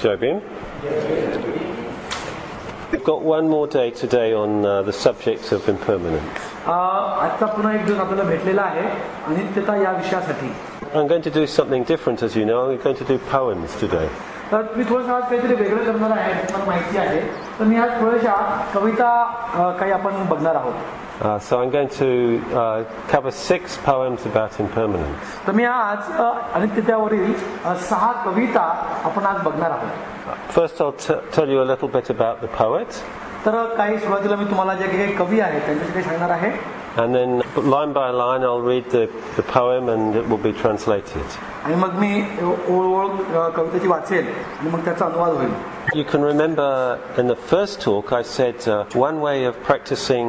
Jobim. We've got one more day today on the subject of impermanence. आजचा पुन्हा एक दिवस आपल्याला भेटलेला आहे अनित्यता या विषयासाठी. I'm going to do something different, as you know. I'm going to do poems today. तर मी थोडंसं आज काहीतरी वेगळं करणार आहे, मला माहिती आहे. तर मी आज थोड्याशा कविता काही आपण बघणार आहोत. So I'm going to cover 6 poems about impermanence. तर मी आज अनित्यतेवरील 6 कविता आपण आज बघणार आहोत. First I'll tell you a little bit about the poet. तर काही सुरुवातीला मी तुम्हाला जे काही कवी आहेत त्यांच्याविषयी सांगणार आहे. And then line by line I'll read the poem and it will be translated. आणि मग मी ओळ कवितेची वाचेल आणि मग त्याचा अनुवाद होईल. You can remember in the first talk I said one way of practicing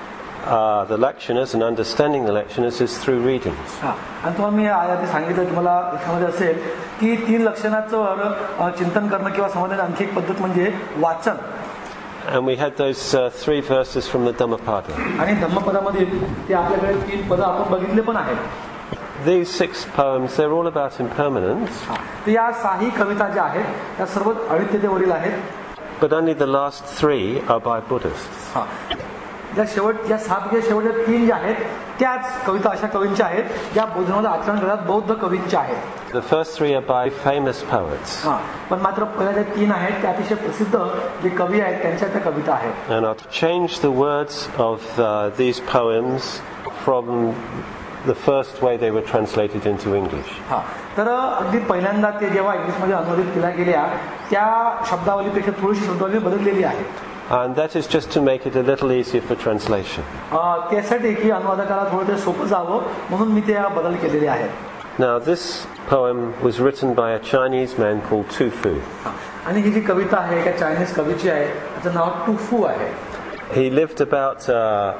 the lakshanas and understanding the lakshanas is through readings. आणि तुम्हाला मी आधी सांगितलं तुम्हाला याच्यामध्ये असेल की 3 लक्षणांवर चिंतन करणं किंवा समजण्याची आणखी एक पद्धत म्हणजे वाचन. And we had those 3 verses from the Dhammapada. आणि धम्मपदामध्ये ते आपल्याकडे 3 पद आपण बघितले पण आहेत. These 6 poems, they're all about impermanence. तर या 6 कविता ज्या आहेत त्या सर्व अनित्यतेवरील आहेत. But only the last 3 are by Buddhists. या 6 शेवटच्या 3 ज्या आहेत त्याच कविता अशा कवींच्या आहेत ज्या बौद्धांमध्ये आचरण करतात, बौद्ध कवींच्या आहेत. The first 3 are by famous poets. पण मात्र पहिल्या ज्या 3 आहेत त्या अतिशय प्रसिद्ध जे कवी आहेत त्यांच्या त्या कविता आहेत. And I'll change the words of these poems from the first way they were translated into English. तर अगदी पहिल्यांदा ते जेव्हा इंग्लिशमध्ये अनुवादित केल्या गेल्या त्या शब्दावलीपेक्षा थोडीशी शब्दावली बदललेली आहे. And that is just to make it a little easier for translation. त्यासाठी की अनुवादकाला थोडं सोपं जावं म्हणून मी त्या बदल केलेले आहेत. Now this poem was written by a Chinese man called Tu Fu. आणि ही जी कविता आहे एका चायनीज कवीची आहे, त्याचं नाव टू फू आहे. He lived about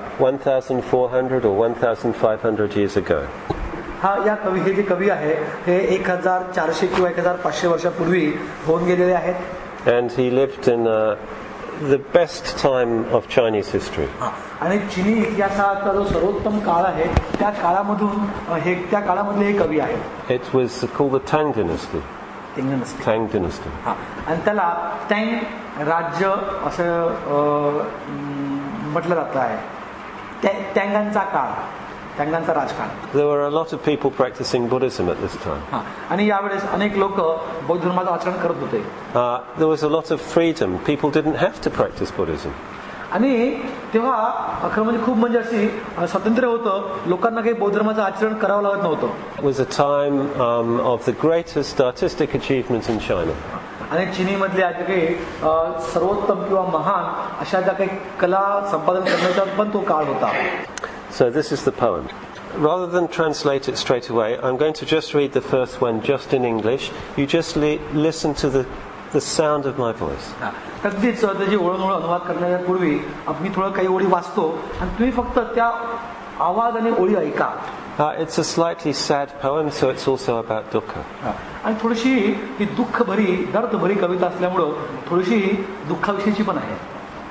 1400 or 1500 years ago. या कवी हे जे कवी आहे हे 1400 किंवा 1500 वर्षापूर्वी होऊन गेलेले आहेत. And he lived in the best time of Chinese history. आणि चिनी इतिहासाचा जो सर्वोत्तम काळ आहे त्या काळामधून त्या काळामधले हे कवी आहेत. It was called the Tang Dynasty. Tang Dynasty. आणि त्याला टँग राज्य असं म्हटलं जातं आहे. टँगांचा काळ, टँगांचा राजकाळ. There were a lot of people practicing Buddhism at this time. आणि यावेळेस अनेक लोक बौद्ध धर्माचं आचरण करत होते. There was a lot of freedom. People didn't have to practice Buddhism. आणि तेव्हा खरं म्हणजे खूप म्हणजे अशी स्वातंत्र्य होतं, लोकांना काही बौद्ध धर्माचं आचरण करावं लागत नव्हतं. It was a time of the greatest artistic achievement in China. आणि चीनीमधल्या ज्या काही सर्वोत्तम किंवा महान अशा ज्या काही कला संपादन करण्याचा पण तो काळ होता. So this is the poem. Rather than translate it straight away, I'm going to just read the first one just in English. You just listen to the sound of my voice. अगदीच त्याची ओळख अनुवाद करण्यापूर्वी मी थोडं काही ओळी वाचतो आणि तुम्ही फक्त त्या आवाज आणि ओळी ऐका. It's a slightly sad poem, so it's also about dukkha. आणि थोडीशी ही दुःखभरी दर्दभरी कविता असल्यामुळं थोडीशी दुःखाविषयीची पण आहे.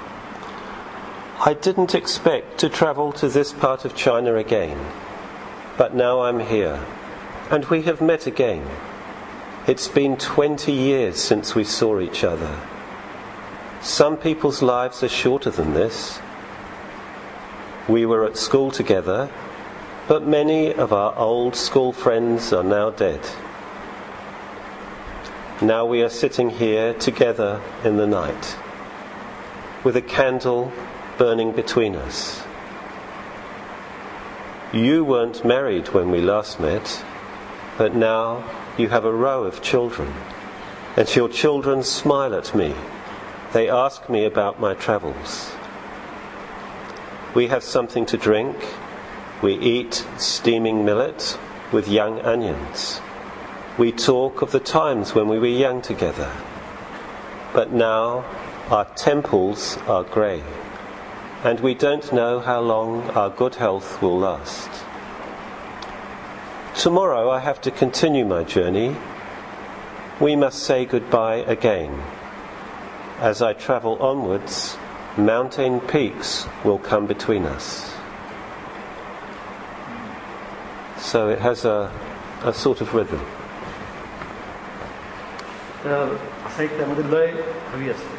I didn't expect to travel to this part of China again, but now I'm here, and we have met again. It's been 20 years since we saw each other. Some people's lives are shorter than this. We were at school together, but many of our old school friends are now dead. Now we are sitting here together in the night, with a candle burning between us. You weren't married when we last met, but now you have a row of children, and your children smile at me. They ask me about my travels. We have something to drink. We eat steaming millet with young onions. We talk of the times when we were young together. But now our temples are grey, and we don't know how long our good health will last. Tomorrow I have to continue my journey. We must say goodbye again. As I travel onwards, mountain peaks will come between us. So it has a sort of rhythm. तर असं एक त्यामध्ये लय हवी असते.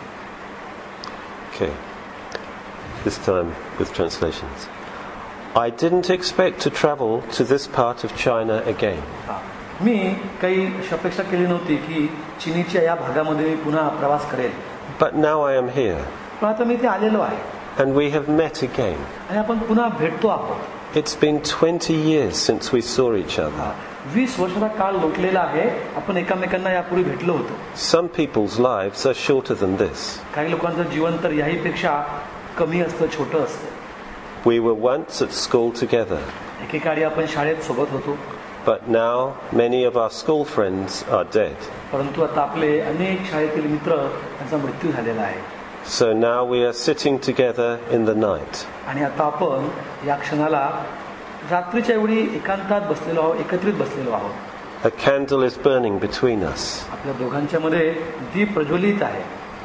Okay. This time with translations. I didn't expect to travel to this part of China again. मी काही अशी अपेक्षा केली नव्हती की चीनच्या या भागामध्ये मी पुन्हा प्रवास करेल. But now I am here. पण आता मी इथे आलेलो आहे. And we have met again. आणि आपण पुन्हा भेटतो आहोत. It's been 20 years since we saw each other. 20 वर्षाचा काळ लोटलेला आहे. आपण एकमेकांना यापूर्वी भेटलो होतो. Some people's lives are shorter than this. काही लोकांचं जीवन तर याहीपेक्षा कमी असतं, छोटं असतं. We were once at school together. एकेकाळी आपण शाळेत सोबत होतो. But now many of our school friends are dead. परंतु आता आपले अनेक शाळेतील मित्र यांचा मृत्यू झालेला आहे. So now we are sitting together in the night. आणि आता आपण या क्षणाला रात्रीच्या वेळी एकांतात बसलेलो आहोत, एकत्रित बसलेलो आहोत. A candle is burning between us. आपल्या दोघांच्या मध्ये दीप प्रज्वलित आहे.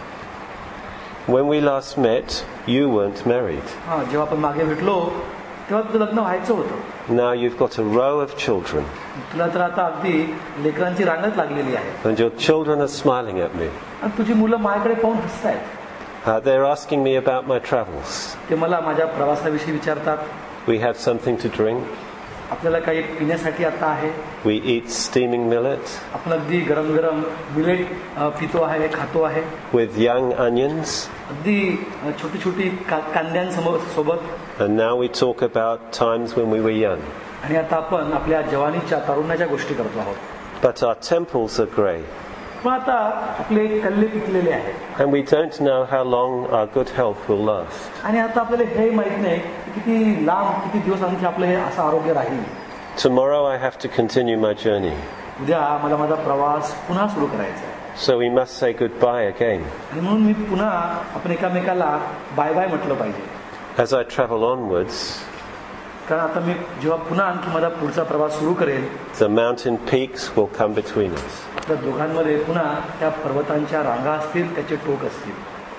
When we last met, you weren't married. जेव्हा आपण मागे भेटलो तेव्हा तुझं लग्न व्हायचं होतं. Now you've got a row of children. तुला तर आता अगदी लेकरांची रांगच लागलेली आहे. And your children are smiling at me. आणि तुझी मुलं माझ्याकडे पाहून हसतायत. They're asking me about my travels. ते मला माझ्या प्रवासाविषयी विचारतात. We have something to drink. आपल्याला काही पिण्यासाठी आता आहे. We eat steaming millet. आपण अगदी गरम गरम मिलेट पितो आहे, खातो आहे. With young onions. अगदी छोटी छोटी कांद्यांसोबत. And now we talk about times when we were young. आणि आता आपण आपल्या जवानीच्या तारुण्याच्या गोष्टी करतो आहोत. But our temples are grey. पण आता आपले कल्ले पिकलेले आहेत. And we don't know how long our good health will last. आणि आता आपल्याला हे माहित नाही किती लांब किती दिवस आणखी आपलं हे असं आरोग्य राहील. Tomorrow I have to continue my journey. उद्या मला माझा प्रवास पुन्हा सुरू करायचा आहे. So we must say goodbye again. आणि म्हणून मी पुन्हा आपण एकामेकाला बाय बाय म्हटलं पाहिजे. As I travel onwards, कारण आता मी जेव्हा पुन्हा आणखी माझा पुढचा प्रवास सुरू करेल, the mountain peaks will come between us. त्या दोघांमध्ये पुन्हा त्या पर्वतांच्या रांगा असतील, त्याचे टोक असतील.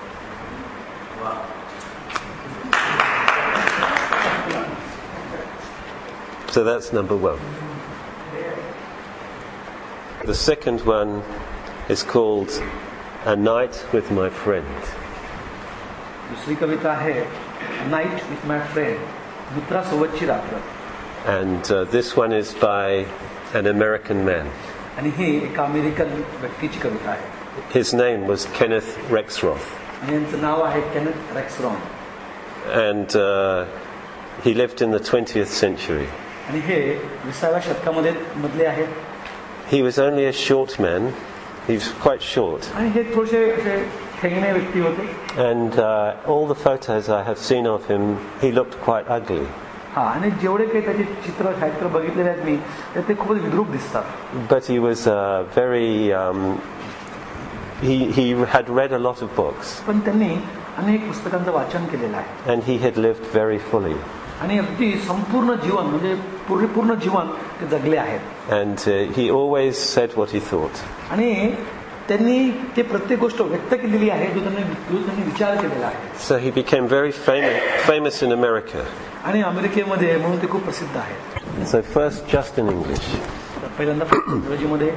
So that's number one. The second one is called A Night with My Friend. दुसरी कविता आहे नाईट विथ माय फ्रेंड, मित्रासोबतची रात्र. And this one is by an American man. आणि ही एका अमेरिकन व्यक्तीची कविता आहे. His name was Kenneth Rexroth. आणि यांचं नाव आहे Kenneth Rexroth. And he lived in the 20th century. आणि हे 20व्या शतकामध्ये मधले आहेत. He was only a short man. He was quite short. आणि हे थोडेसे असे ठेंगणे व्यक्ती होते. And all the photos I have seen of him, he looked quite ugly. आणि जेवढे काही त्याचे चित्र साहित्य बघितलेले आहेत मी, ते खूपच विद्रूप दिसतात. But he was very he had read a lot of books. पण त्यांनी अनेक पुस्तकांचं वाचन केलेलं आहे. And he had lived very fully. आणि अगदी संपूर्ण जीवन म्हणजे परिपूर्ण जीवन ते जगले आहेत. And he always said what he thought. आणि त्यांनी ते प्रत्येक गोष्ट व्यक्त केलेली आहे जो त्यांनी विचार केलेला आहे. So he became very famous in America. आणि अमेरिकेमध्ये म्हणून ते खूप प्रसिद्ध आहे. So first just in English. पहिल्यांदा इंग्रजीमध्ये.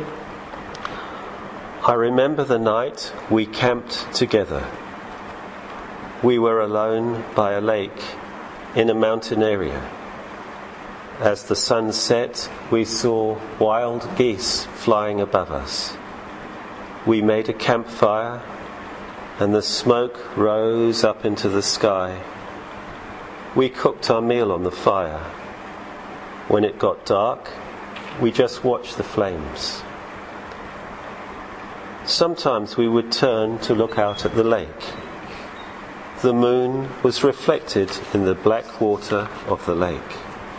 I remember the night we camped together. We were alone by a lake in a mountain area. As the sun set, we saw wild geese flying above us. We made a campfire, and the smoke rose up into the sky. We cooked our meal on the fire. When it got dark, we just watched the flames. Sometimes we would turn to look out at the lake. The moon was reflected in the black water of the lake.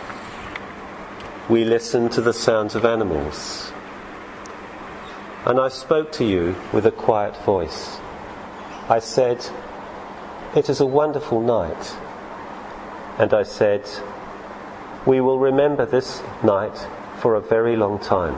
We listened to the sounds of animals. And I spoke to you with a quiet voice. I said, "It is a wonderful night." And I said, "We will remember this night for a very long time."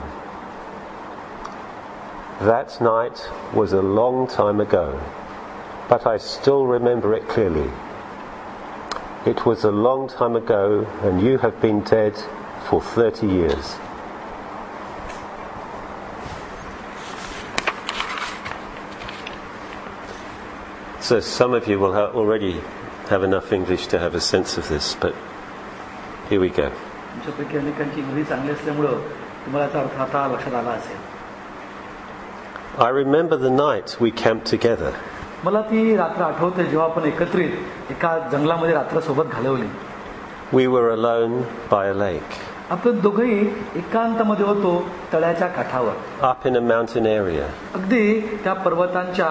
That night was a long time ago, but I still remember it clearly. It was a long time ago, and you have been dead for 30 years. So some of you will already have enough English to have a sense of this, but here we go. तुमच्यापैकी अनेकांची इंग्रजी चांगली असल्यामुळं तुम्हाला याचा अर्थ आता लक्षात आला असेल. I remember the night we camped together. मला ती रात्र आठवते जेव्हा आपण एकत्रित एका जंगलामध्ये रात्र सोबत घालवली. We were alone by a lake. आपण दोघंही एकांतामध्ये होतो तळ्याच्या काठावर. Up in a mountain area. अगदी त्या पर्वतांच्या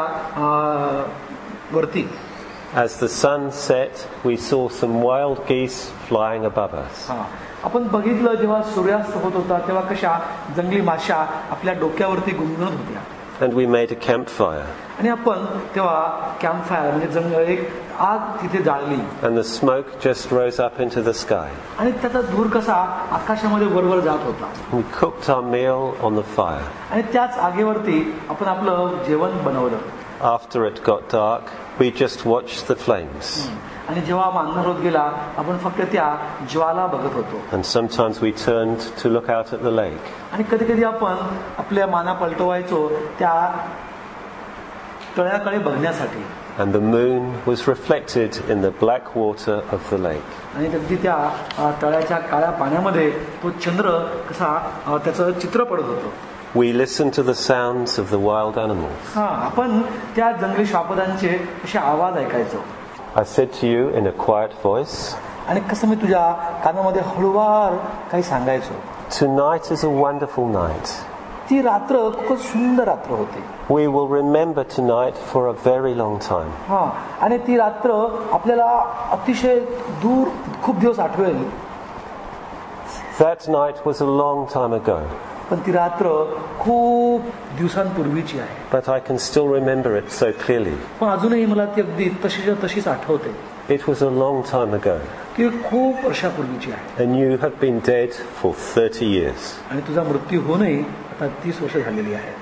वरती. As the sun set, we saw some wild geese flying above us. आपण बघितलं जेव्हा सूर्यास्त होत होता तेव्हा कशा जंगली माशा आपल्या डोक्यावरती गुंगणत होत्या. And we made a campfire. आणि आपण तेव्हा कॅम्पफायर म्हणजे एक आग तिथे जाळली. And the smoke just rose up into the sky. आणि त्याचा धूर कसा आकाशामध्ये वरवर जात होता. We cooked our meal on the fire. आणि त्याच आगेवरती आपण आपलं जेवण बनवलं. After it got dark, we just watched the flames. आणि जेव्हा अंधार होत गेला आपण फक्त त्या ज्वाला बघत होतो. And sometimes we turned to look out at the lake. आणि कधी कधी आपण आपल्या माना पलटवायचो त्या तळ्याकडे बघण्यासाठी. And the moon was reflected in the black water of the lake. आणि अगदी त्या तळ्याच्या काळ्या पाण्यामध्ये तो चंद्र कसा त्याचं चित्र पडत होतं. We listened to the sounds of the wild animals. आपण त्या जंगली श्वापदांचे असे आवाज ऐकायचो. I said to you in a quiet voice. आणि कसं मी तुझ्या कानामध्ये हळूवार काही सांगायचो. Tonight is a wonderful night. ती रात्र खूप सुंदर रात्र होती. We will remember tonight for a very long time. आणि ती रात्र आपल्याला अतिशय दूर खूप दिवस आठवेल. That night was a long time ago. पण ती रात्र खूप दिवसांपूर्वीची आहे. But I can still remember it so clearly. पण अजूनही मला ती अगदी तशीच आठवते. It was a long time ago. ती खूप वर्षापूर्वीची आहे. And you have been dead for 30 years. आणि तुझा मृत्यू होऊनही आता 30 वर्ष झालेली आहेत.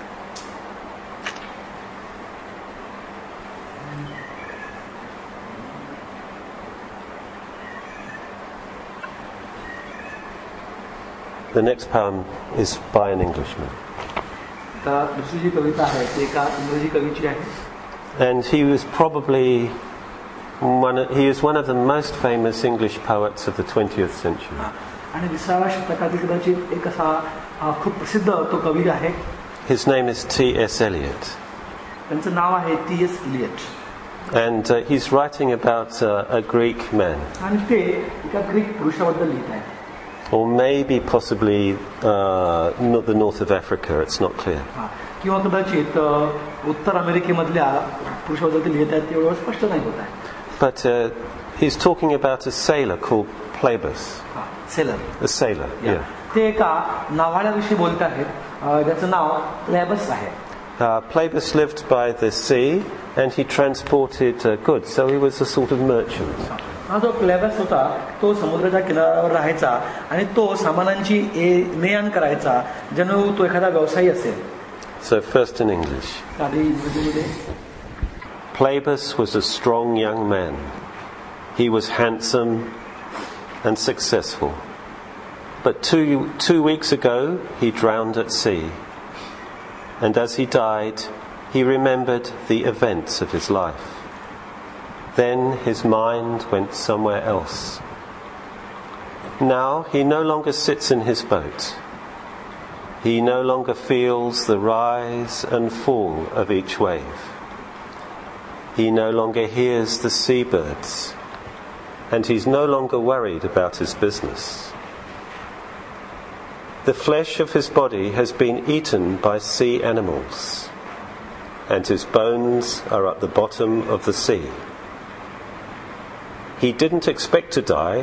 The next poem is by an Englishman. आता दुसरी जी कविता आहे ती एका इंग्रजी कवीची आहे. And he is one of the most famous English poets of the 20th century. आणि 20व्या शतकातील कदाचित एक असा खूप प्रसिद्ध तो कवी आहे. His name is T.S. Eliot. त्यांचं नाव आहे T.S. Eliot. And he's writing about a Greek man. आणि ते एका ग्रीक पुरुषाबद्दल लिहित आहेत. Or maybe possibly not the north of Africa, it's not clear. किंवा कदाचित उत्तर अमेरिकेमधल्या पुरुषाबद्दल ते लिहित आहेत तेवढं स्पष्ट नाही होत आहे. But he's talking about a sailor called Plaebus. Sailor. A sailor, yeah. ते एका नावाळ्याविषयी बोलत आहेत ज्याचं नाव प्लेबस आहे. Plaebus lived by the sea and he transported goods, so he was a sort of merchant. हा जो प्लेबस होता तो समुद्राच्या किनाऱ्यावर राहायचा आणि तो सामानांची ने-आण करायचा जणू तो एखादा व्यवसायी असेल. So first in English. आधी इंग्रजीमध्ये. Plaebus was a strong young man. He was handsome and successful. But two weeks ago he drowned at sea. And as he died, he remembered the events of his life. Then his mind went somewhere else. Now he no longer sits in his boat. He no longer feels the rise and fall of each wave. He no longer hears the seabirds. And he's no longer worried about his business. The flesh of his body has been eaten by sea animals. And his bones are at the bottom of the sea. He didn't expect to die.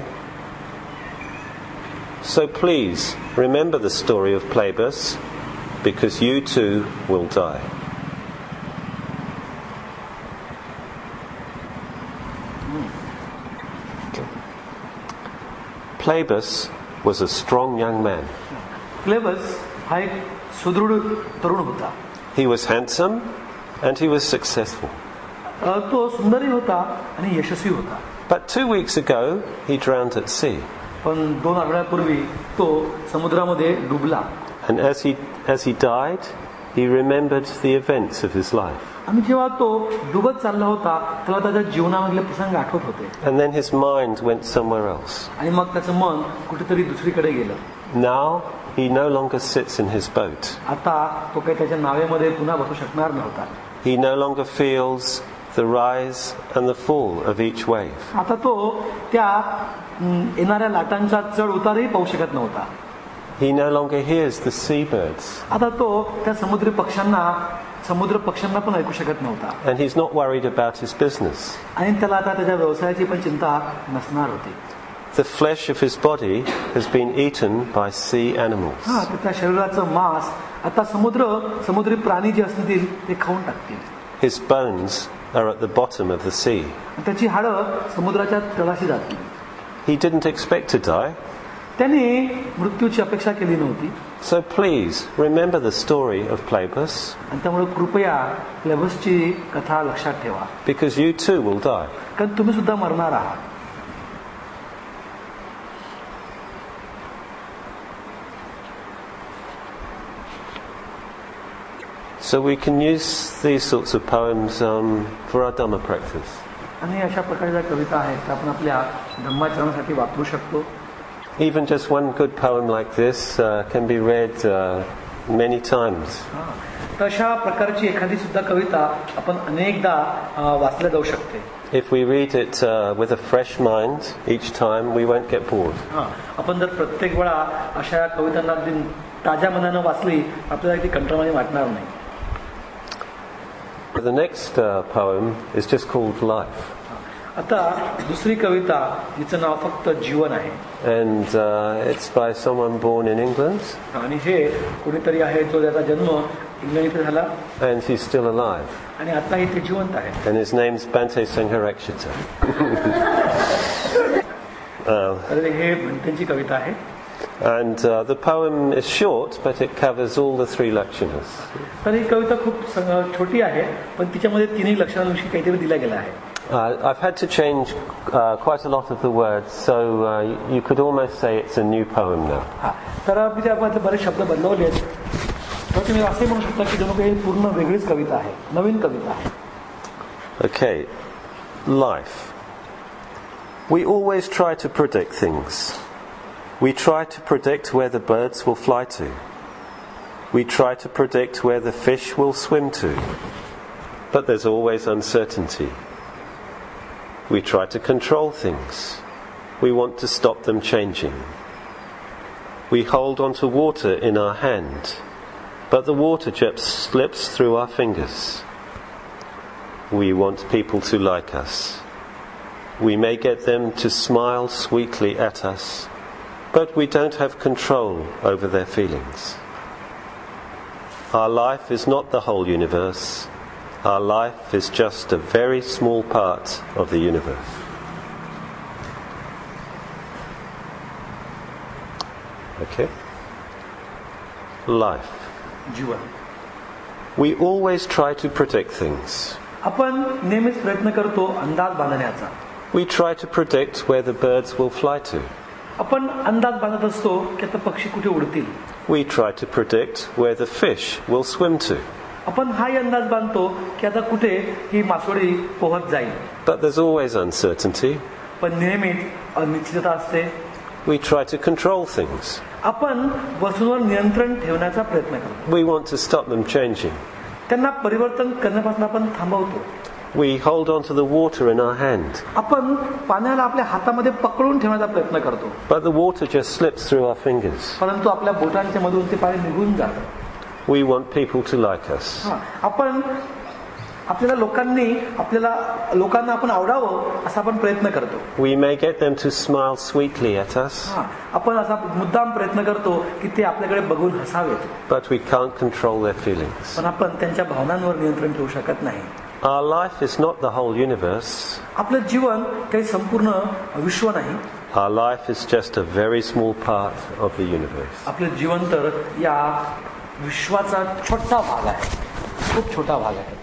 So please remember the story of Plaebus, because you too will die. Plaebus was a strong young man. प्लेबस हा एक सुदृढ तरुण होता. He was handsome and he was successful. तो सुंदरही होता आणि यशस्वी होता. But 2 weeks ago he drowned at sea. पण 2 आठवड्यापूर्वी तो समुद्रामध्ये डुबला. And as he died, he remembered the events of his life. आणि जेव्हा तो डुबत चालला होता त्याला त्याच्या जीवनामधले प्रसंग आठवत होते. And then his mind went somewhere else. आणि मग त्याचं मन कुठेतरी दुसरीकडे गेलं. Now he no longer sits in his boat. आता तो काही त्याच्या नावेमध्ये पुन्हा बसू शकणार नव्हता. He no longer feels the rise and the fall of each wave. आता तो त्या येणाऱ्या लाटांचा चढ उतारही पाहू शकत नव्हता. He no longer hears the seabirds. आता तो त्या समुद्र पक्ष्यांना पण ऐकू शकत नव्हता. And he's not worried about his business. आणि त्याला आता त्याच्या व्यवसायाची पण चिंता नसणार होती. The flesh of his body has been eaten by sea animals. त्या शरीराचं मांस आता समुद्री प्राणी जे असतील ते खाऊन टाकतील. His bones are at the bottom of the sea. त्याची हाडं समुद्राच्या तळाशी जातील. He didn't expect to die. त्याने मृत्यूची अपेक्षा केली नव्हती. So please remember the story of Playbus. आणि त्यामुळे कृपया प्लेबसची कथा लक्षात ठेवा. Because you too will die. कारण तुम्ही सुद्धा मरणार आहात. So we can use these sorts of poems for our Dhamma practice. आणि अशा प्रकारच्या कविता आहेत त्या आपण आपल्या धम्माचरणासाठी वापरू शकतो. Even just one good poem like this can be read many times. तशा प्रकारची एखादी सुद्धा कविता आपण अनेकदा वाचल्या जाऊ शकते. If we read it with a fresh mind each time, we won't get bored. आपण जर प्रत्येक वेळा अशा कवितांना ताज्या मनानं वाचली आपल्याला ती कंटाळवाणी वाटणार नाही. The next poem is just called Life. आता दुसरी कविता जिचं नाव फक्त जीवन आहे. And it's by someone born in England. आणि हे कोणीतरी आहे जो त्याचा जन्म इंग्लंड इथे झाला. And he's still alive. आणि आता इथे जिवंत आहे. And his name's Bhante Sangharakshita. तर हे भंतेंची कविता आहे. And the poem is short, but it covers all the 3 lakshanas. तर ही कविता खूप छोटी आहे पण तिच्यामध्ये तिन्ही लक्षणांविषयी काहीतरी दिल्या गेलं आहे. I've had to change quite a lot of the words, so you could almost say it's a new poem now. तर मी त्यामध्ये बरेच शब्द बदलवले तर तुम्ही असे म्हणू शकता की जणू काही पूर्ण वेगळीच कविता आहे, नवीन कविता आहे. Okay, life. We always try to predict things. We try to predict where the birds will fly to. We try to predict where the fish will swim to. But there's always uncertainty. We try to control things. We want to stop them changing. We hold on to water in our hand, but the water just slips through our fingers. We want people to like us. We may get them to smile sweetly at us, but we don't have control over their feelings. Our life is not the whole universe. Our life is just a very small part of the universe. Okay? Life. Jeevan. We always try to predict things. आपण नेहमीच प्रयत्न करतो अंदाज बांधण्याचा. We try to predict where the birds will fly to. आपण अंदाज बांधत असतो की आता पक्षी कुठे उडतील. We try to predict where the fish will swim to. आपण हाही अंदाज बांधतो की आता कुठे ही मासोळी पोहत जाईल. But there's always uncertainty. पण नेहमीच अनिश्चितता असते. We try to control things. आपण वस्तूंवर नियंत्रण ठेवण्याचा प्रयत्न करतो. We want to stop them changing. त्यांना परिवर्तन करण्यापासून आपण थांबवतो. We hold on to the water in our hand. आपण पाण्याला आपल्या हातामध्ये पकडून ठेवण्याचा प्रयत्न करतो. But the water just slips through our fingers. परंतु आपल्या बोटांच्या मधून ते पाणी निघून जातं. We want people to like us. आपण लोकांना आपण आवडावं असा आपण प्रयत्न करतो. We may get them to smile sweetly at us. आपण असा मुद्दाम प्रयत्न करतो की ते आपल्याकडे बघून हसावेत. But we can't control their feelings. पण आपण त्यांच्या भावनांवर नियंत्रण ठेवू शकत नाही. Our life is not the whole universe. आपलं जीवन काही संपूर्ण विश्व नाही. Our life is just a very small part of the universe. आपलं जीवन तर या विश्वाचा छोटा भाग आहे, खूप छोटा भाग आहे.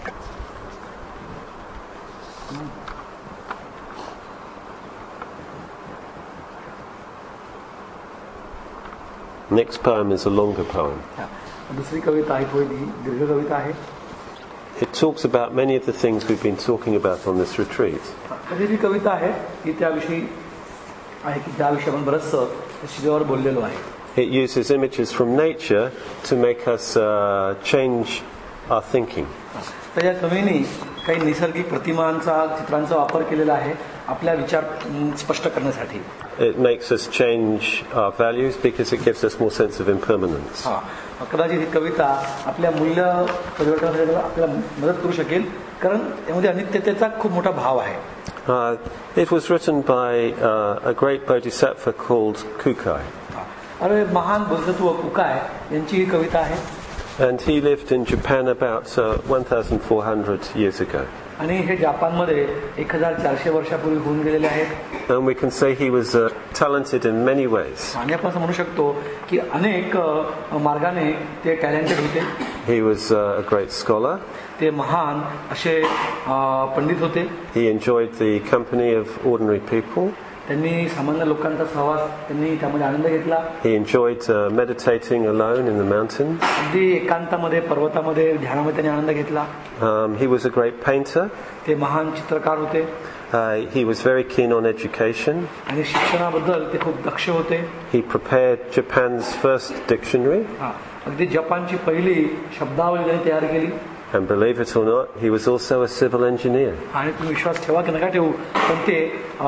Next poem is a longer poem. दुसरी कविता आहे, थोडी दीर्घ कविता आहे. It talks about many of the things we've been talking about on this retreat. कधी जी कविता आहे की त्याविषयी आहे की त्याविषयी आपण बरंचसं शिबिरावर बोललेलो आहे. It uses images from nature to make us change our thinking. तर या कवीने काही नैसर्गिक प्रतिमांचा चित्रांचा वापर केलेला आहे आपल्या विचार स्पष्ट करण्यासाठी. It makes us change our values because it gives us more sense of impermanence. कदाचित ही कविता आपल्या मूल्य परिवर्तनासाठी आपल्याला मदत करू शकेल कारण यामध्ये अनित्यतेचा खूप मोठा भाव आहे. It was written by a great bodhisattva called Kukai. अरे महान बोधिसत्व कुकाय यांची ही कविता आहे. And he lived in Japan about 1,400 years ago. आणि हे जपानमध्ये 1400 वर्षापूर्वी होऊन गेलेले आहेत. And we can say he was talented in many ways. आणि आपण असं म्हणू शकतो की अनेक मार्गाने ते टॅलेंटेड होते. He was a great scholar. ते महान असे पंडित होते. He enjoyed the company of ordinary people. त्यांनी सामान्य लोकांचा सहवास त्यांनी त्यामध्ये आनंद घेतला. He enjoyed meditating alone in the mountains. अगदी एकांतामध्ये पर्वतामध्ये ध्यानामध्ये त्यांनी आनंद घेतला. He was a great painter. ते महान चित्रकार होते. He was very keen on education. आणि शिक्षणाबद्दल ते खूप दक्ष होते. He prepared Japan's first dictionary. अगदी जपानची पहिली शब्दावली त्यांनी तयार केली. And believe it or not, he was also a civil engineer. आणि तुम्ही विश्वास ठेवा की नका ठेवू पण ते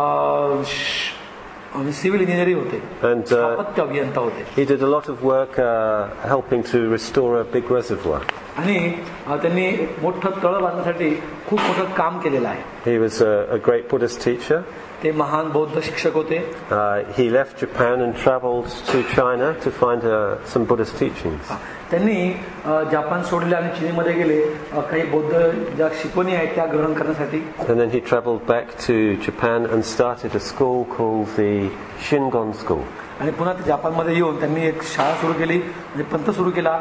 सिव्हिल इंजिनिअरिंग होते. स्थापत्य अभियंता होते. He did a lot of work helping to restore a big reservoir. आणि त्यांनी एक मोठं तळ बांधण्यासाठी खूप मोठं काम केलेलं आहे. He was a great Buddhist teacher. ते महान बौद्ध शिक्षक होते. He left Japan and traveled to China to find some Buddhist teachings. त्यांनी जपान सोडले आणि चीनमध्ये गेले काही बौद्ध ज्या शिकवणी आहेत त्या ग्रहण करण्यासाठी. And then he traveled back to Japan and started a school called the Shingon School. आणि पुन्हा ते जपानमध्ये येऊन त्यांनी एक शाळा सुरू केली म्हणजे पंथ सुरू केला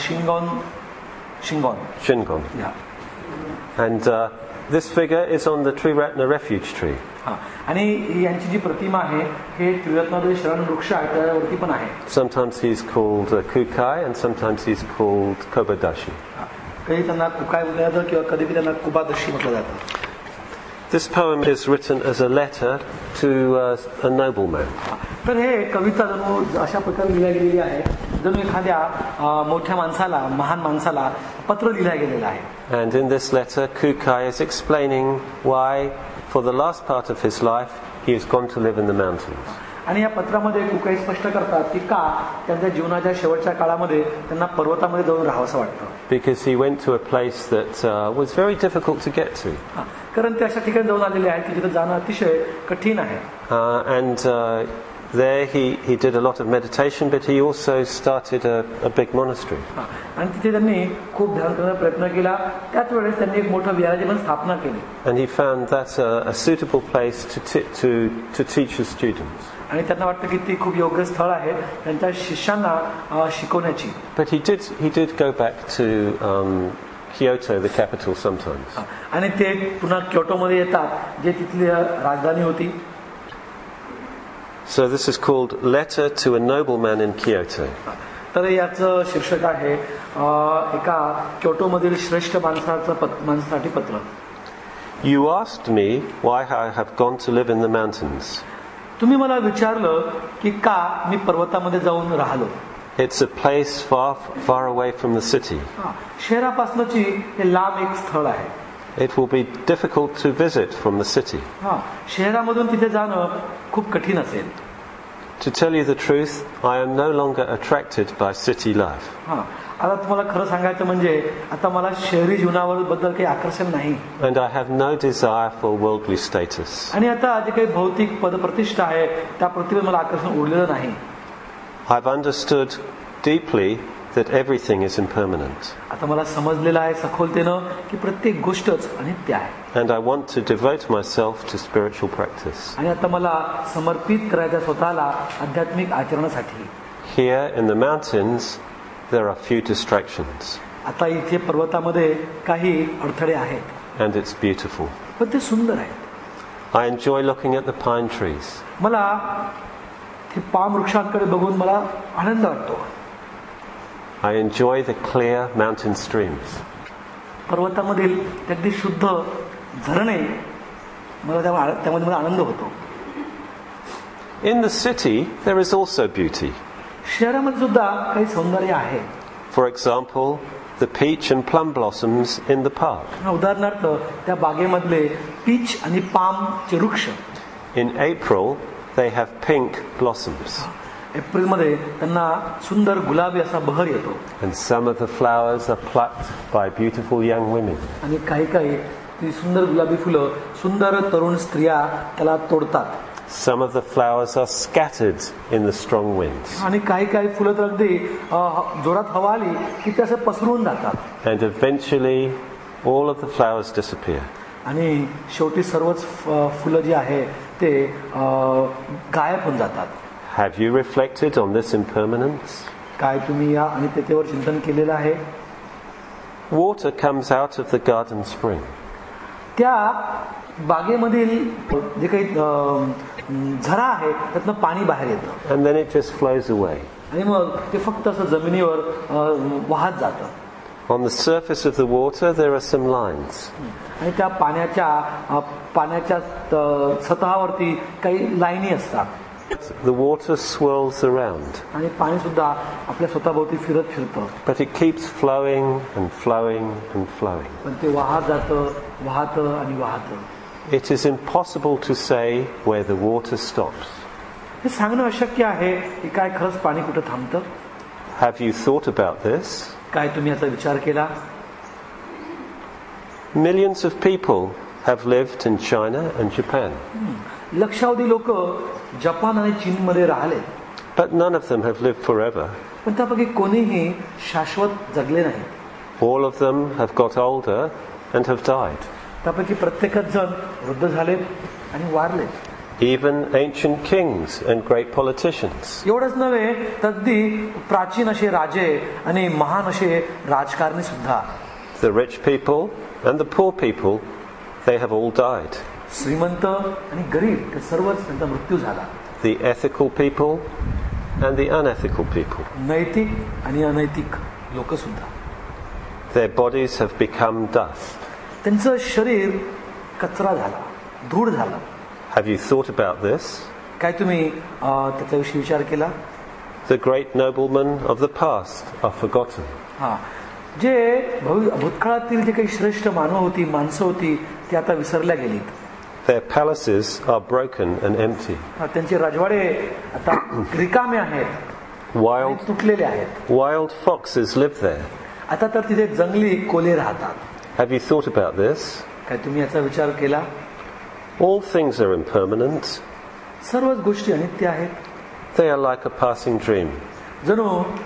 शिंगॉन. And this figure is on the Triratna refuge tree. आणि यांची जी प्रतिमा आहे हे त्रिरत्नाद्वय शरण वृक्ष आहे त्यावरती पण आहे. Sometimes he's called Kukai and sometimes he's called Kobodashi. कधी त्यांना कुकाय म्हटलं जातं किंवा कधी त्यांना कुबादशी म्हटलं जातं. This poem is written as a letter to a nobleman. तर हे कविता जणू अशा प्रकारे लिहिल्या गेलेली आहे जणू एखाद्या मोठ्या माणसाला महान माणसाला पत्र लिहिलं गेलेलं आहे. And in this letter Kukai is explaining why for the last part of his life he has gone to live in the mountains. आणि या पत्रामध्ये कुकाई स्पष्ट करतात की का त्यांच्या जीवनाच्या शेवटच्या काळामध्ये त्यांना पर्वतामध्ये जाऊन राहावंसं वाटतं. Because he went to a place that was very difficult to get to. कारण ते अशा ठिकाणी जाऊन आलेले आहेत की जिथे जाणं अतिशय कठीण आहे. And there he did a lot of meditation, but he also started a big monastery. आणि तिथे त्यांनी खूप ध्यान करण्याचा प्रयत्न केला. त्याच वेळेस त्यांनी एक मोठं विहाराची पण स्थापना केली. And he found that a suitable place to teach his students. आणि त्यांना वाटतं की ती खूप योग्य स्थळ आहे त्यांच्या शिष्यांना शिकवण्याची. But he did go back to Kyoto, the capital, sometimes. आणि ते पुन्हा क्योटोमध्ये येतात जे तिथली राजधानी होती. So this is called Letter to a Nobleman in Kyoto. तर याचं शीर्षक आहे एका क्योटोमधील श्रेष्ठ माणसासाठी पत्र. You asked me why I have gone to live in the mountains. तुम्ही मला विचारलं की का मी पर्वतामध्ये जाऊन राहिलो. It's a place far away from the city. शहरापासूनची हे लांब एक स्थळ आहे. It will be difficult to visit from the city. शहरामधून तिथे जाणं खूप कठीण असेल. To tell you the truth, I am no longer attracted by city life. आता तुम्हाला खरं सांगायचं म्हणजे आता मला शहरी जीवनावर बद्दल काही आकर्षण नाही. And I have no desire for worldly status. आणि आता जे काही भौतिक पदप्रतिष्ठा आहे त्या पृथ्वीवर मला आकर्षण उरलेलं नाही. I've understood deeply that everything is impermanent. आता मला समजलेलं आहे सखोलतेनं की प्रत्येक गोष्टच अनित्य आहे. And I want to devote myself to spiritual practice. आणि आता मला समर्पित करायचं स्वतःला आध्यात्मिक आचरणासाठी. Here in the mountains there are few distractions. आता इथे पर्वतामध्ये काही अडथळे आहेत. And it's beautiful. पण ते सुंदर आहे. I enjoy looking at the pine trees. मला ते पाम वृक्षांकडे बघून मला आनंद वाटतो. I enjoy the clear mountain streams. पर्वतामधील ते अगदी शुद्ध झरणे मला त्यामध्ये मला आनंद होतो. In the city, there is also beauty. शहरामध्ये सुद्धा काही सौंदर्य आहे. For example, the peach and plum blossoms in the park. उदाहरणार्थ त्या बागेमधले पीच आणि पामचे वृक्ष. In April, they have pink blossoms. एप्रिलमध्ये त्यांना सुंदर गुलाबी असा बहर येतो. And some of the flowers are plucked by beautiful young women. आणि काही काही ती सुंदर गुलाबी फुलं सुंदर तरुण स्त्रिया त्याला तोडतात. Some of the flowers are scattered in the strong winds. आणि काही काही फुलं तर अगदी जोरात हवा आली की ते असं पसरून जातात. And eventually, all of the flowers disappear. आणि शेवटी सर्वच फुलं जी आहे ते गायब होऊन जातात. Have you reflected on this impermanence? काय तुम्ही या आणि त्याच्यावर चिंतन केलेलं आहे? Water comes out of the garden spring. त्या बागेमधील जे काही झरा आहे त्यातनं पाणी बाहेर येतं. And then it just flows away. आणि मग ते फक्त असं जमिनीवर वाहत जातं. On the surface of the water, there are some lines. आणि त्या पाण्याच्या सतहावरती काही लाईनी असतात. The water swirls around. आणि पाणी सुद्धा आपल्या स्वतःभोवती फिरतं. But it keeps flowing and flowing and flowing. पण ते वाहतं आणि वाहतं. It is impossible to say where the water stops. हे सांगणं अशक्य आहे की काय खरंच पाणी कुठं थांबतं. Have you thought about this? काय तुम्ही याचा विचार केला? Millions of people have lived in China and Japan. लक्षावधी लोक जपान आणि चीनमध्ये राहिले. But none of them have lived forever. पण त्यापैकी कोणीही शाश्वत जगले नाही. All of them have got older and have died. त्यापैकी प्रत्येकच जण वृद्ध झाले आणि वारले. Even ancient kings and great politicians. एवढंच नव्हे तर अगदी प्राचीन असे राजे आणि महान असे राजकारणी सुद्धा. The rich people and the poor people, they have all died. श्रीमंत आणि गरीब ते सर्वच त्यांचा मृत्यू झाला. The ethical people and the unethical people. नैतिक आणि अनैतिक लोक सुद्धा. Their bodies have become dust. त्यांचं शरीर कचरा झाला, धूळ झाला. Have you thought about this? काय तुम्ही त्याच्याविषयी विचार केला? The great noblemen of the past are forgotten. जे भूतकाळातील जे काही श्रेष्ठ माणसं होती ती आता विसरल्या गेलीत. Their palaces are broken and empty. त्यांचे राजवाडे आता रिकामे आहेत, तुटलेले आहेत. Wild foxes live there. आता तर तिथे जंगली कोल्हे राहतात. Have you thought about this? काय तुम्ही याचा विचार केला? All things are impermanent. सर्वच गोष्टी अनित्य आहेत. They are like a passing dream. जणू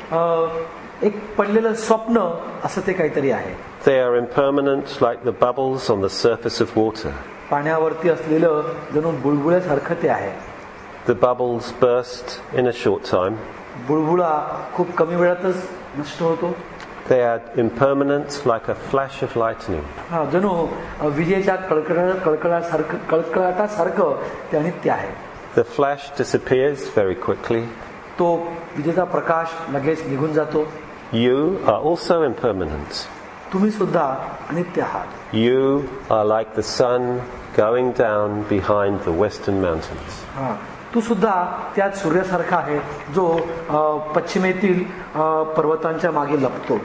एक पडलेलं स्वप्न असं ते काहीतरी आहे. They are impermanent like the bubbles on the surface of water. पाण्यावरती असलेलं जणू बुळबुळ्यासारखं ते आहे. The bubbles burst in a short time. बुळबुळा खूप कमी वेळातच नष्ट होतो. They are impermanent like a flash of lightning. जणू विजेच्या कळकळाटासारखं ते अनित्य आहे. The flash disappears very quickly. तो विजेचा प्रकाश लगेच निघून जातो. You are also impermanent. तुम्ही सुद्धा अनित्य आहात. You are like the sun going down behind the western mountains. तू सुद्धा त्याच सूर्यासारखा आहे जो पश्चिमेतील पर्वतांच्या मागे लपतो.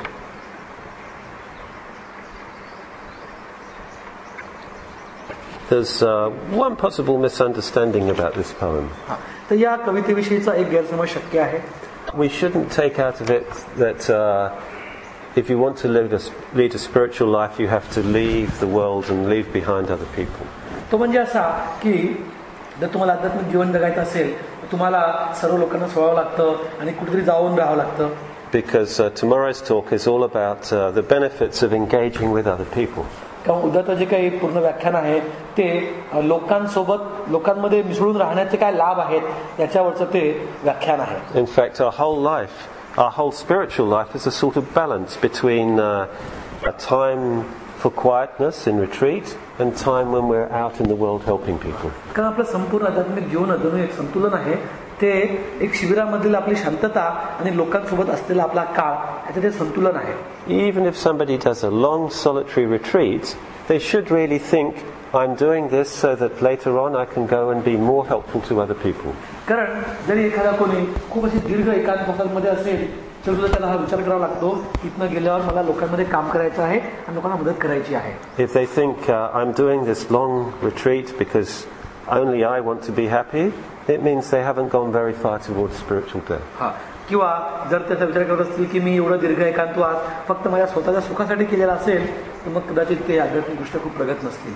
There's one possible misunderstanding about this poem. तर या कवितेविषयीचा एक गैरसमज शक्य आहे. We shouldn't take out of it that if you want to lead a spiritual life, you have to leave the world and leave behind other people. तो म्हणजे असा की जर तुम्हाला आध्यात्मिक जीवन जगायचं असेल तर तुम्हाला सर्व लोकांना सोडावं लागतं आणि कुठेतरी जाऊन राहावं लागतं. Because tomorrow's talk is all about the benefits of engaging with other people. किंवा उद्याचं जे काही पूर्ण व्याख्यान आहे ते लोकांमध्ये मिसळून राहण्याचे काय लाभ आहेत याच्यावरचं ते व्याख्यान आहे. In fact, our whole spiritual life is a sort of balance between a time for quietness in retreat and time when we're out in the world helping people. कारण आपलं संपूर्ण आध्यात्मिक जीवन जणू एक संतुलन आहे ते एक शिबिरामधील आपली शांतता आणि लोकांसोबत असलेला आपला काळ याचे ते संतुलन आहे. Even if somebody does a long solitary retreat, they should really think, I'm doing this so that later on I can go and be more helpful to other people. कारण जरी एखादा कोणी खूप अशी दीर्घ एकांतवासामध्ये असेल तर सुद्धा त्याला हा विचार करावा लागतो, इथनं गेल्यावर मला लोकांमध्ये काम करायचं आहे आणि लोकांना मदत करायची आहे. If they think I'm doing this long retreat because only I want to be happy, it means they haven't gone very far towards spiritual death. किंवा जर त्याचा विचार करत असतील की मी एवढं दीर्घ एकांतवास फक्त माझ्या स्वतःच्या सुखासाठी केलेला असेल तर मग कदाचित ते आध्यात्मिकदृष्ट्या खूप प्रगत नसतील.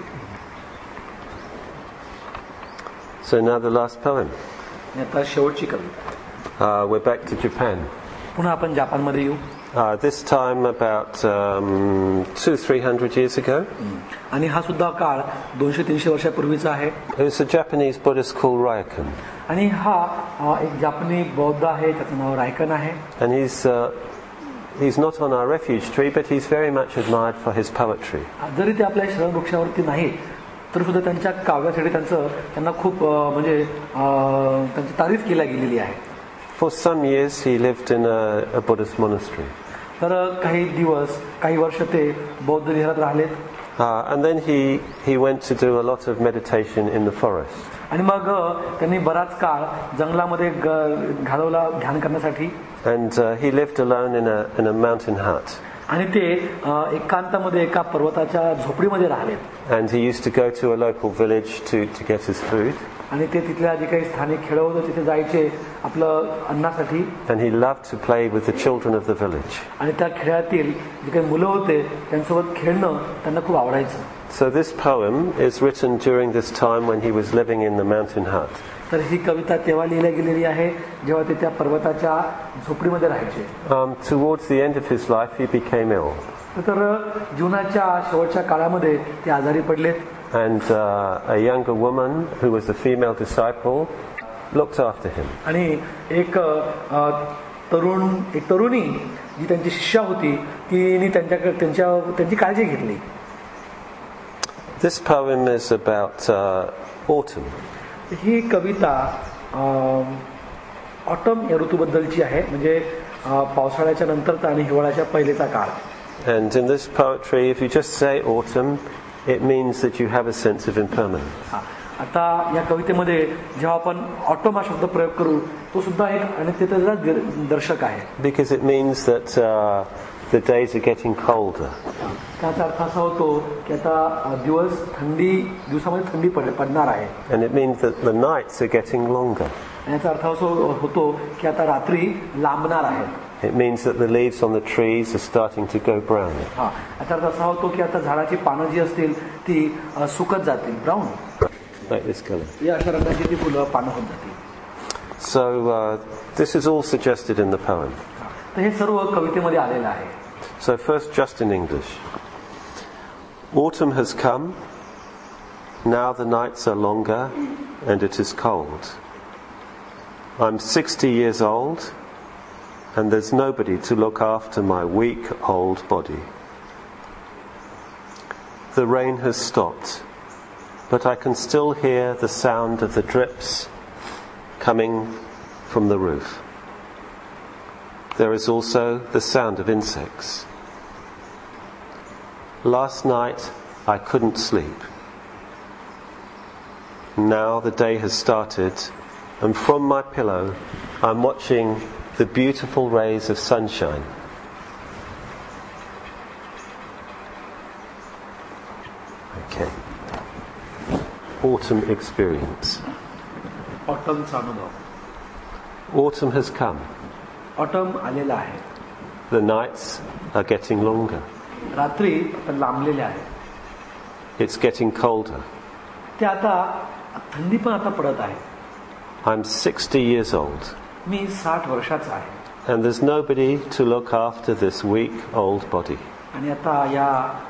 So now the last poem. आता शेवटची कविता. We're back to Japan. पुन्हा आपण जपानमध्ये येऊ. This time about 200-300 years ago. आणि हा सुद्धा काळ 200-300 वर्षापूर्वीचा आहे. It was a Japanese Buddhist called Ryokan. आणि हा एक जापानी बौद्ध आहे, त्याचं नाव रायकन आहे. And he's not on our refuge tree, but he's very much admired for his poetry. जरी ते आपल्या शरण वृक्षावरती नाही तर सुद्धा त्यांच्या काव्यासाठी त्यांना खूप म्हणजे त्यांची तारीफ केली गेलेली आहे. For some years he lived in a Buddhist monastery. तर काही वर्ष ते बौद्ध विहारात राहिलेत. And then he went to do a lot of meditation in the forest. आणि मग त्यांनी बराच काळ जंगलामध्ये घालवला ध्यान करण्यासाठी. And he lived alone in a mountain hut. आणि ते एकांतामध्ये एका पर्वताच्या झोपडीमध्ये राहिले. And he used to go to a local village to get his food. आणि ते तिथल्या जे काही स्थानिक खेळ होते तिथे जायचे आपलं अन्नासाठी. And he loved to play with the children of the village. आणि त्या खेळातील जे काही मुलं होते त्यांच्यासोबत खेळणं त्यांना खूप आवडायचं. So this poem is written during this time when he was living in the mountain hut. तर ही कविता तेव्हा लिहिली गेलेली आहे जेव्हा ते त्या पर्वताच्या झोपडीमध्ये राहायचे. Towards the end of his life he became ill. तर जीवनाच्या शेवटच्या काळामध्ये ते आजारी पडलेत. And a younger woman who was a female disciple looked after him. आणि एक तरुणी जी त्यांची शिष्या होती तिने त्यांची काळजी घेतली. This poem is about autumn. ही कविता ऑटम या ऋतूबद्दलची आहे, म्हणजे पावसाळ्याच्या नंतरचा आणि हिवाळ्याच्या पहिलेचा काळ. And in this poetry, if you just say autumn, it means that you have a sense of impermanence. आता या कवितेमध्ये जेव्हा आपण ऑटम हा शब्द प्रयोग करू तो सुद्धा एक अनित्यतेचा दर्शक आहे. Because it means that the days are getting colder. त्याचा अर्थ असा होतो की आता दिवसामध्ये थंडी पडणार आहे. And it means that the nights are getting longer. याचा अर्थ असा होतो की आता रात्री लांबणार आहेत. It means that the leaves on the trees are starting to go brown. याचा अर्थ असा होतो की आता झाडाची पानं जी असतील ती सुकत जातील, ब्राऊन, like this color. या अशा रंगाची ती फुलं पानं होत जातील. So this is all suggested in the poem. तर हे सर्व कवितेमध्ये आलेलं आहे. So first, just in English. Autumn has come. Now the nights are longer and it is cold. I'm 60 years old and there's nobody to look after my weak old body. The rain has stopped, but I can still hear the sound of the drips coming from the roof. There is also the sound of insects. Last night I couldn't sleep. Now the day has started, and from my pillow I'm watching the beautiful rays of sunshine. Okay. Autumn experience. ऑटमचा अनुभव. Autumn has come. Autumn आलेला आहे. The nights are getting longer. रात्री आता लांबलेल्या आहेत. It's getting colder. ते आता थंडी पण आता पडत आहे. I'm 60 years old. मी 60 वर्षाचा आहे. And there's nobody to look after this weak old body. आणि आता या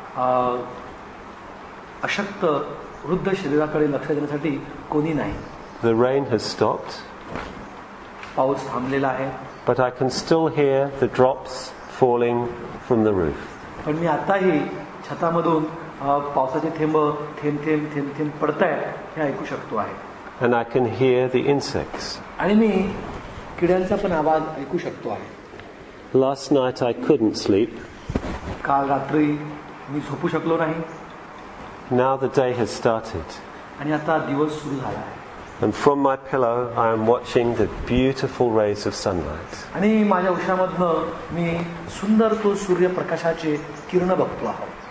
अशक्त वृद्ध शरीराकडे लक्ष देण्यासाठी कोणी नाही. The rain has stopped. पाऊस थांबलेला आहे. But I can still hear the drops falling from the roof. पण मी आताही छतामधून पावसाचे थेंब थेंब थेंब थेंब थेंब पडतायत हे ऐकू शकतो आहे. and I can hear the insects. आणि मी किड्यांचा पण आवाज ऐकू शकतो आहे. Last night I couldn't sleep. काल रात्री मी झोपू शकलो नाही. Now the day has started. आणि आता दिवस सुरू झाला आहे. And from my pillow I am watching the beautiful rays of sunlight. आणि माझ्या उशामधनं मी सुंदर तो सूर्यप्रकाशाचे किरण बघतो आहोत.